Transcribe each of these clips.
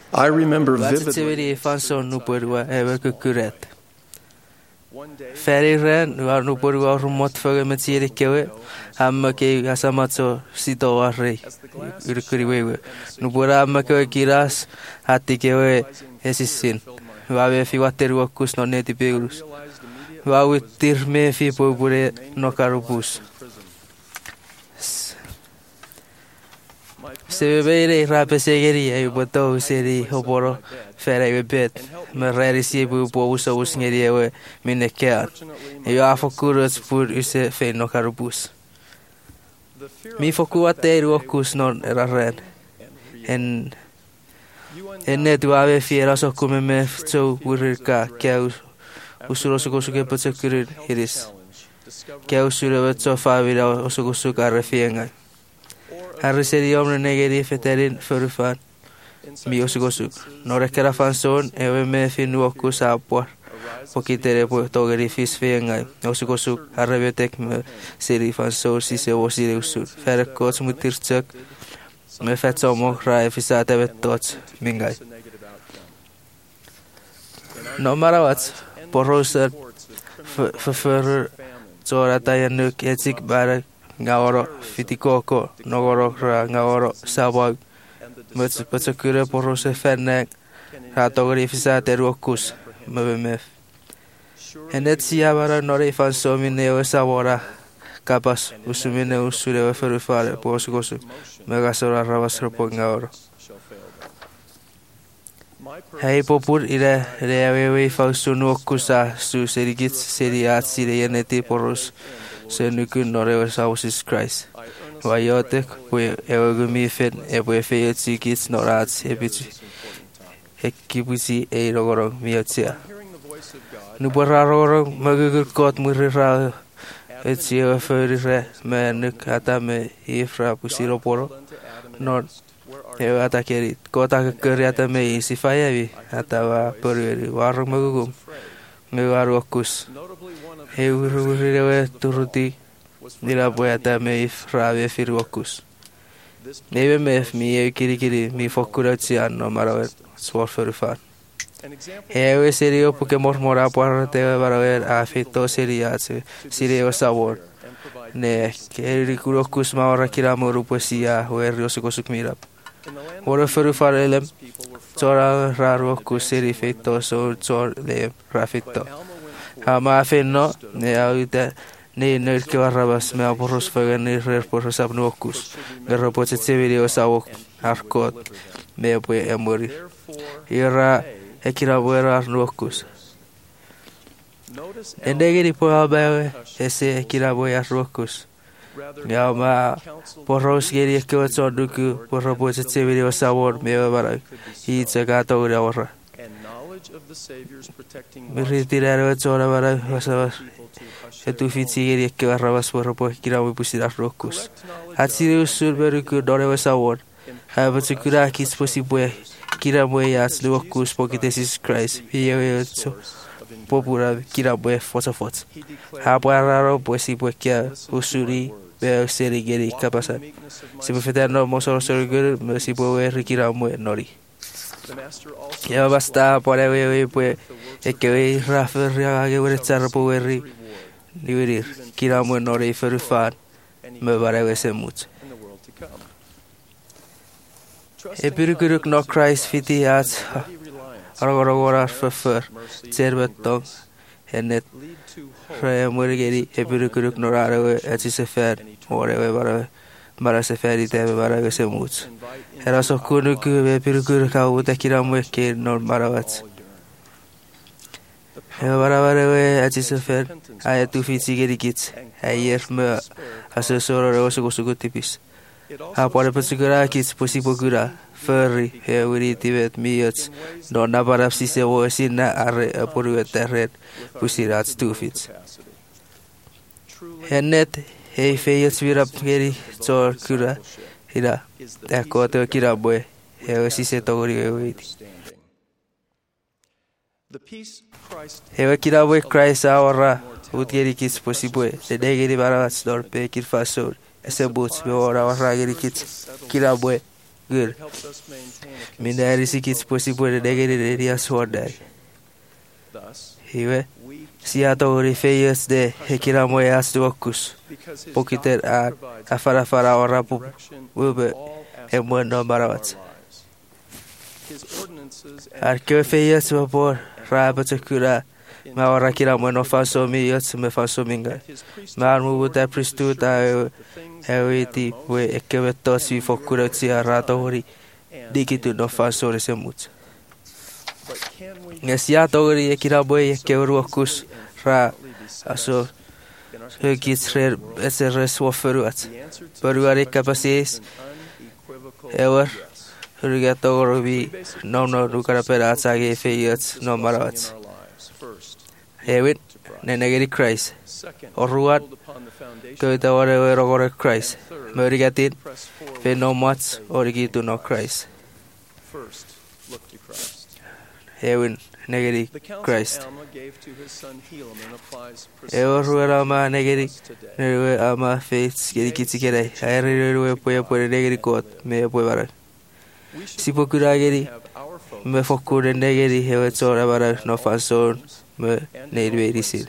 I remember Laat het vividly weer van zo'n nuperua hebben gekuret. Feriren var nuperua rumot för med tidigt kewe. Hamma ke asamatso sito arre. Urkuriwe. Nupura amma ke kiras hati kewe esisin. Vawe fi wateru akus no neti peurus. Vawe tirme fi popure no karupus. Se vede rapesegeri e boto seri hoporo fere bet me rerisi bu po uso usngeri e minekea e afokurus pur use fe no karubus mi foku ateru okus non eraren en net ave fiera so come me so urika keus usuro so kosuke potsekur iris keus ure so favira oso kosuka refienga Harriseri omne negeri feterin förufan. Mi osugosuk. Norekera fanson ewe me finu okus apor. Pokitere po togeri fis fengai. Osugosuk harrebetek me seri fanson sise osire usur. Ferekots mutirtsök. Me fetsomok rai fisate vettots mingai. No marawats porroser förförur zorata yanuk etsik barak Ngaworo fitikoko nogoro ra ngaworo sabag mutsukure porose fennek ratogori fisate ruokus mbmf enet siabara nore fansomine o sabora kapas usumine usure ferufare posugosu megasora ravas ngaworo Hei popur ire reawewe fausunu okusa su serigit seriat sireeneti poros Senukun nore sausis Christ. Vayotek we evagumi fen ebe feyetsikits norats ebitu. Ekibusi e rogoro miotsia. Nubararo magugurkot murira etsia ferire menuk atame ifra pusiro non eu atakeri kota keriata me isifayevi atawa periri warung magugum mewarokus Eururirewe turuti nila poeta me ifrave firuokus. Neve mef mi kirikiri mi fokuratsia no maraver swarferufan. Ewe serio porque mormora parte baraver afito seriatse sirio sabor. Ne kirikurokus maora kiramuru poesia hueriosukosuk mirap. Ora ferufar elem Zora rarokus serifito so zor le rafito. Hama fenno ne auita ne nölke varravas me aporros fagan ne rerporros abnokus. Garropoche severio savok arkot me pue emori. Ira ekira buera arnokus. Endegeri po abawe ese ekira buera arnokus. Yama porros geri ekotso duku porropoche severio savor me varak. Hitsa gato ora. Miritirar zora bara vasavas etu fitsigeri ke varravas porropo kirawi pusirar rokus hatsirius surberuku dore vasavor havatsikura kis posibue kiramwe yas rokus pokitesis Christ piyeso popura kiramwe fosafot hapararo posibue kia usuri be serigeri kapasa sibufeterno mosor sorgur mesibue rikiramwe nori Ya basta por ahí pues que Rafael Riaga que estar por ahí liberir kiramo nore ferufan me parece mucho Epirkuruk no Christ fitias aragora ferfer servetong enet remurgeri epirkuruk no rare etisefer ore bara Mara seferi tebe bara vese much. Era so kunu ku be pirukur ka uta kiramu ke nor marawat. Bara we ati sefer ay tu fitsigeri kits. Ayer me asesoro roso gusugutipis. Ha pore pesugura kits posibogura. Ferri he uri tibet miots. Donna para sise wo sina are porueterret pusirat stufits. Hennet Hei feyets virap geri zor kura hira takoto kirabwe he sise togori weit he kirabwe Christ awara utgeri kits posibwe de geri barat dor pe kirfasor ese buts be ora wara geri kits kirabwe gur. Minda erisikits posibore negeri dia suadai. Hiwe siato ori feias de hekira moyas duokus. Pokiter ar afara ora bube emwendo marawat. Arke feias vapor rabatakura ma ora kira mono faso mi yots me faso minga. Ma armu da pristuta Hewiti we ekeveto si fokura tia ratori dikitu no faso resemut. Ngesia tori ekira boy ekeruakus ra aso hegits rer SRS waferuat. Peruare kapasis ever rugatorobi no rukara perazage feyats no marawats. Hewit nenegeri Christ. Oruat Kota ore Christ. Merigatin fenomats origitu no Christ. Hewin negeri Christ. Ruama negeri newe ama faith geri kitsikere. Ayrewe poe negeri kot me poe bara. Sipokura geri me fokure negeri hewet ora bara no fason me needwe risil.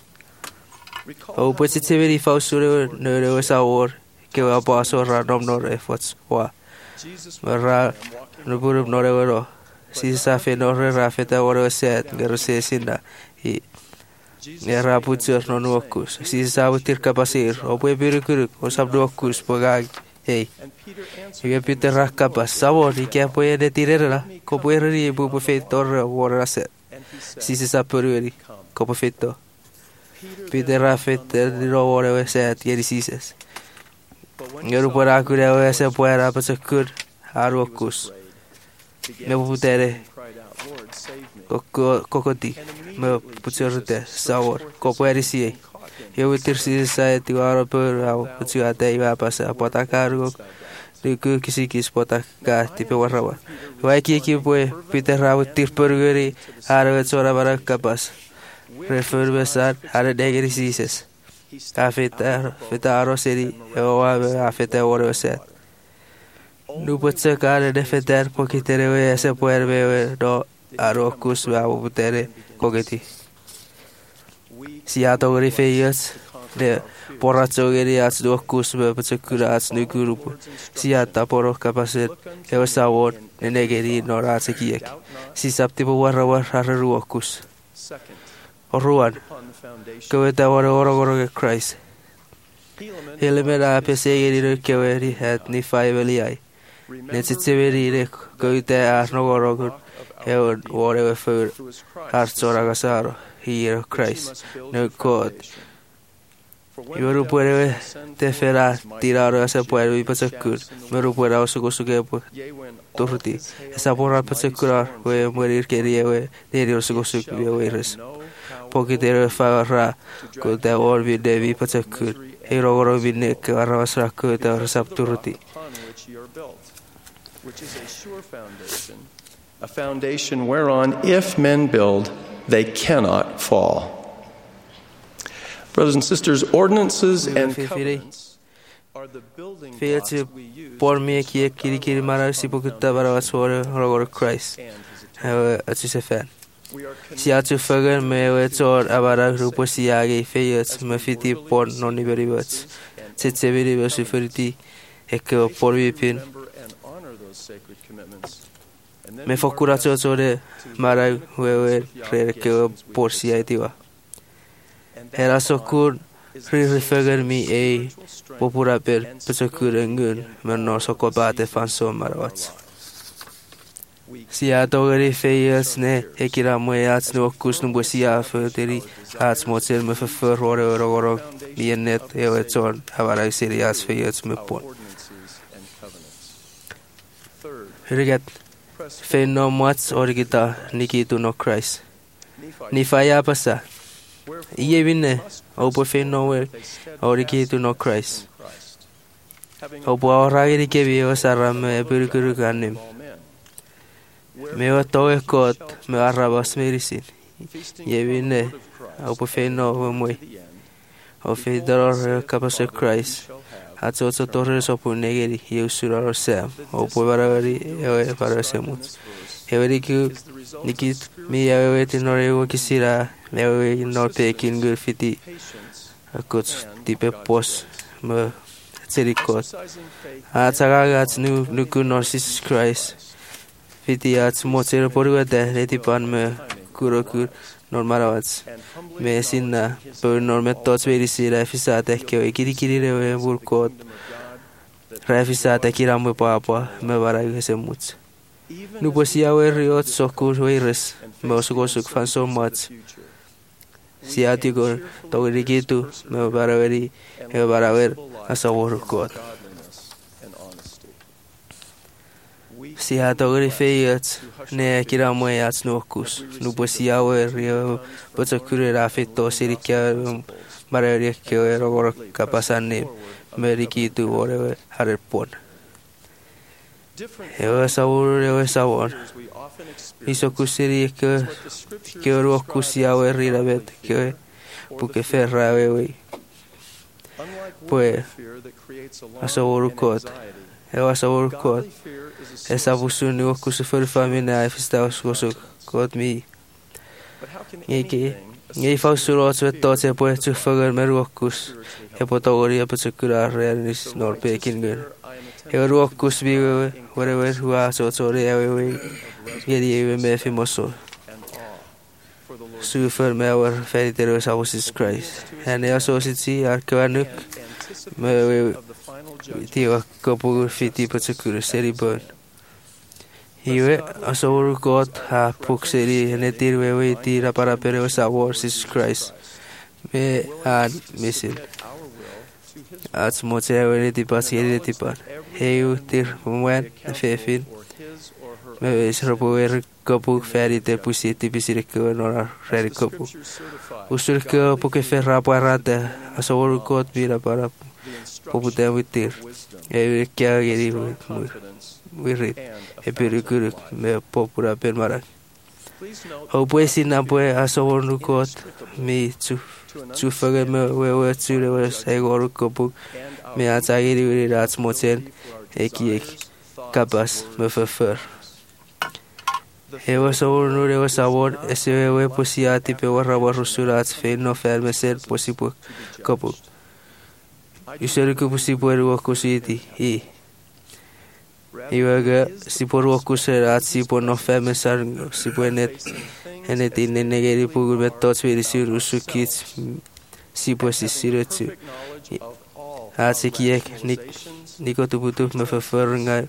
O positivity fausure nere saur ke wa paso random nor efforts wa ra nuburum norevero si sa fe nore rafeta ore set gerose sinda I era putsur no nokus si sa utir kapasir o pue pirukuru o sabdokus pogag hey ye Peter rakapas sabor ke pue de tirera ko pue ri bu fetor ora set si sa pururi ko feto Peter rafeta di ore set gerisises Ngeru pora kure o ese puera pasakur arokus me putere kokoti me putsurde saur ko puerisi eu utirsi society aro per au putsiate iba pasa potakaru riku kisikis potaka tipe warawa waiki pue Peter rawu tirpergeri aro tsora bara kapas referbesar are degerisises Afetaro seri afeta ore set. Nu potse kare de feter pokitere we se puerbe do arokus va putere kogeti. Siato ori feias de porazo geri ats do kus be potsekura ats nu grupo. Siata poro kapaset e sawon negeri no ratsekiek. Si sapti po warra ruokus. Oruan Koweta ore Christ. Helemera pesegeri keweri het ni faiveliai. Netsitseveri re koweta arnogorogun eon ore for hartsoragasaro here Christ. No God. Yoru puere te fera tiraro ese puere y pasakur. Meru puere osugosuke torti. Esa porra pasakura we morir queria we derio osugosuke we res. Pokitere farra kota orbi devi pasakur. Hero vinne karavasra kota resapturti. Which is a sure foundation, a foundation whereon if men build, they cannot fall. Brothers and sisters, ordinances and covenants are the building blocks we use por me que kiri mara si pokita bara swore rogor Christ. Atsusefen. Si atu fagan me wetor abara grupo siage feyets me fiti por noni beribats. Tseveri versuferiti eke por vipin. Me fokuracho sore mara wewe reke por siaitiva. Era sokur refer mi e popura per pesokurengun men no sokobate fanso marawats. Sia dogeri feyes ne ekira moyats no kusnu bosia foteri hats motsel me for roro bienet eweton havara serias feyes me pon. Rigat feno mats origita nikitu no Christ. Ni faya pasa. Iye vinne opo feno we origito no Christ. Opo oragiri ke bio sarame burguru ganim. Me oto ekot me arabas merisin. Iye vinne opo feno we o fedor kapase Christ. Atsoto torre sopu negeri yeusura sam. Opo barawari ewe parasemut. Ewe ku nikit mi ewe tinore wo kisira ewe no pekin gurfiti. Akut tipe pos me serikot. Atsagat nuku narcissus Christ. Fiti ats motsero poruata retipan me kurokur normalats. Me sinna per normet tots verisi rafisate ke kiri rewe burkot. Rafisate kiramwe papa me varag semuts. Nu posia riot sokur virus me osugosuk fan so much. Siatigo togrigitu me varaver asawor god. Sia togri feiat ne kiramwe ats nokus. Nu posia rio potsokure rafito sirikia varaver ke rogor kapasane merikitu ore harpon. Ewe sawor. Isokusiri ke rokusia rirabet ke puke ferrawe. Pues asawurukot. Ewa asawurukot. Esa busuni okusu famina ifstaus kosuk kot mi. Ngei fausurot vetotse pues tu fagar meruokus. Epotogori epotsukurar reanis norpekingen. Eurokus vi whatever who are so ewe yeri me fimoso. Sufer me our fediteros houses Christ. And also sitsi arkanuk me tio kopu fiti potsukur seri burn. Iwe asawur god ha puk seri netir we tira para peros our sis Christ. Me and missing. Ats motsere tipas yeri tipan. Heu tir mwen fefin. Me isropoer kopuk ferite pusiti bisirike nora reri kopuk. Usurke puke ferra parate asawur god bira para popute witir. Heu kya geri wirit. Epirikuruk me popura permarak. Ho puesina pue asawur god mi tu faga me we tsure segor kopuk me atsagiri wiri rats moten ek kapas me fefer. Ewa sawor nure ewa sawor esewe posiati pe warra warrusurats fe no fermeser posipu kopuk. Useriku posipu erwa kusiti I. Iwaga siporu kuserat sipo no fermesar sipo enet in negeri pugur metots verisi rusukits sipo sisiretu. Atsekiek nikotubutu me feferunga.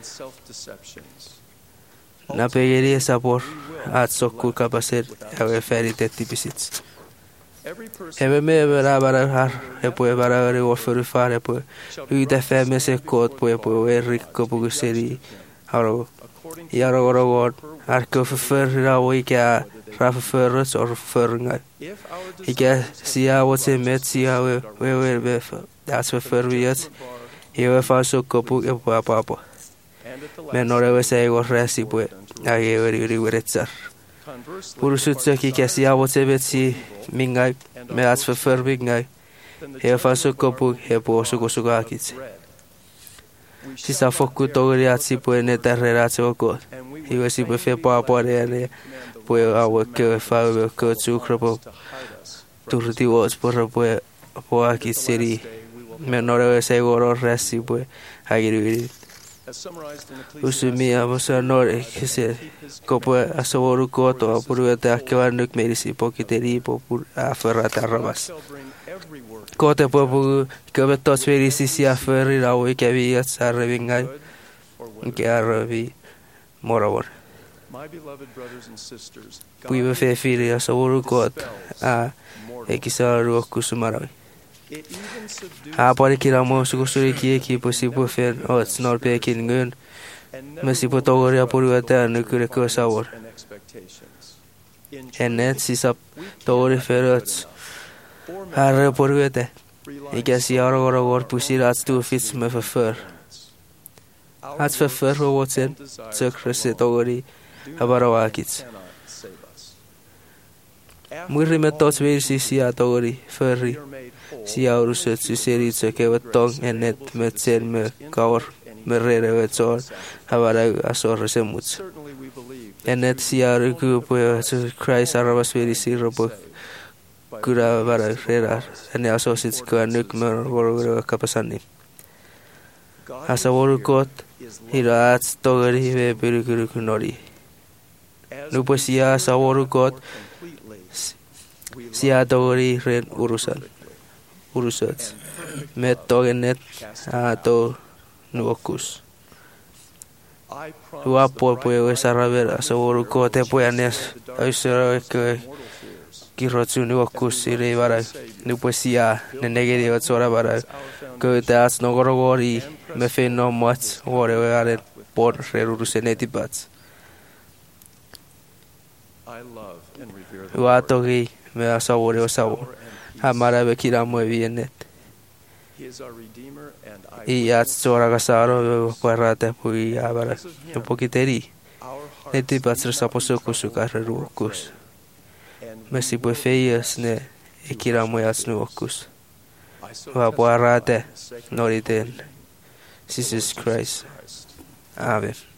Na pegeri sabor at sokul kapaser ewe ferite tipisits. Ewe me bara har epoe bara orferu far epoe uite feme se kot poe ricco puguseri haro yarogorogor arko fefer rawi ka raferus or ferunga. Ike sia wotse met sia we bef that's ferviat ewe faso kopu epoe papa. Menore se go resi poe ageveri riwetsar. Purusutsa ki kasi awotse betsi mingai me ats fefer mingai he faso kopu he poso kosugakits. Sisa foku togri atsi poe ne terreratse oko. Iwe si pe fe pa pare poe awo ke fa ko tsukropo turti was por poe poaki seri menore se go resi poe agiri. Usumi amosa nore kese kopo asaworu koto apuruete akevanuk merisi pokiteri popur aferrata rabas. Kote popu kebetos merisi si aferri rawi keviat sarrevingai ke arvi moravor. Puive fefiri asaworu kot a ekisaru kusumarawi. Apare kiramo sukusuri ki posibu fer ots nor pekin gun mesipo togori apuruata nukure ko sawor enet sisap togori ferots har apuruata ikasi arogor pusirats tu fits me fefer ats fefer wotsen tskrese togori abarawakits Muiri me tots versi sia togori ferri. Sia uruset siseri tsekevat tong enet met sen me kaor me rerevet sor havara asor semuts. Enet sia ruku puya Christ arabas versi robo kura vara rerar ene asosits ka nuk me voru kapasani. Asa voru kot hira ats togori ve birukuru kunori. Nupo sia asa voru kot sia togori ren urusats. Met togenet ato nuokus. Luapo puya saraver asa voru kot e puya nes aisera ke kirotsu nuokus ire vara. Nupo sia nenegeri otsora vara. Köytäs nogorogori me fenno mats vore vare por reruruseneti pats. Uatogi me asavore osavo. Hamara ve kiramo evienet. I ats tsora gasaro parate pui avara. Un pokiteri. Neti pats resaposokus ukarruokus. Me si pue feias ne e kiramo ats nuokus. Vapuarate noriten Jesus Christ. Amen.